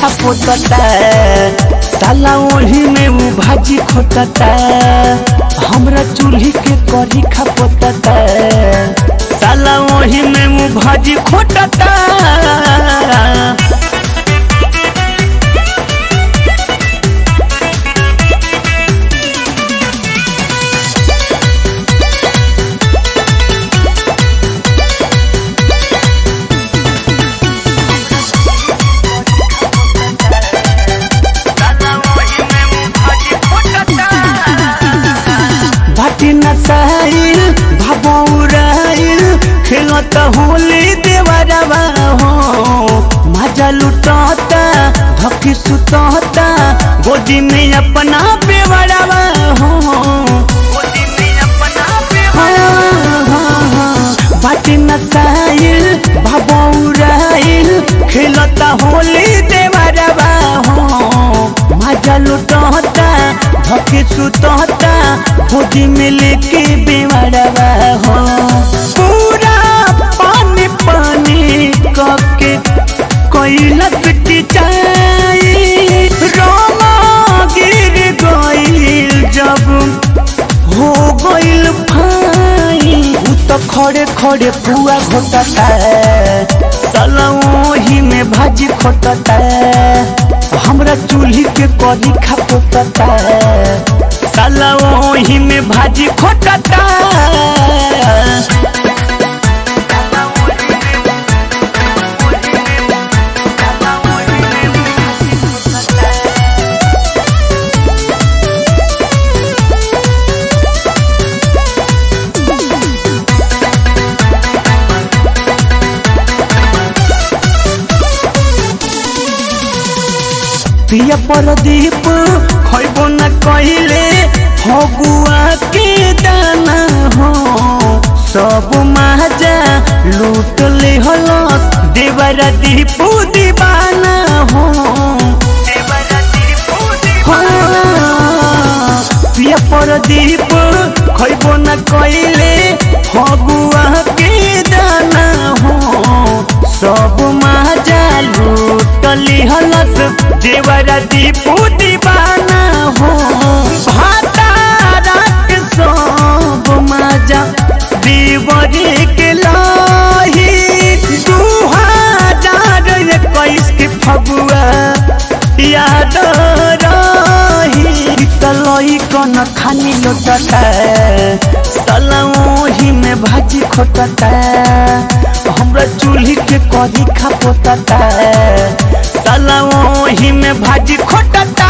पोतता साला ओही में वो भाजी खोटता हमरा चूल्ही के करी खा पोतता साला ओही में वो भाजी खोटता। बाटी नचाइल भबौराइल खेलत होली देवरवा हो मजा लुटता धकी सुतता गोदी में अपना बेवरवा हो बाटी नचाइल भबौराइल खेलत होली देवरवा हो मजा लुटता धके सुतता गोदी में लेके बेवरवा हो पूरा पानी पानी कके कोइलक टिचाई रोमा गिर गइल जब हो गइल भाई उ तो खड़े खड़े पुआ घोटता साला ओही में भाजी खोटता हमरा चूल्ही के करी खा पोतता साला ओही में भाजी खोटता। पिया परदीप खइबो न कहिले फगुआ के दाना हो सब माजा लूट ले हलो देवरा दीपू दीवाना हो पिया परदीप खइबो न कहिले फगुआ के दाना हो सब माजा लूट ले हलस देवरा दीपू दीवाना हो भातारा के सब मजा देवरे के लाही 2021 के फगुआ याद रही तलई कन खानी लोटता साला ओही में भाजी खोटता हमरा चूल्ही के करी खा पोतता साला ओही में भाजी खोटता।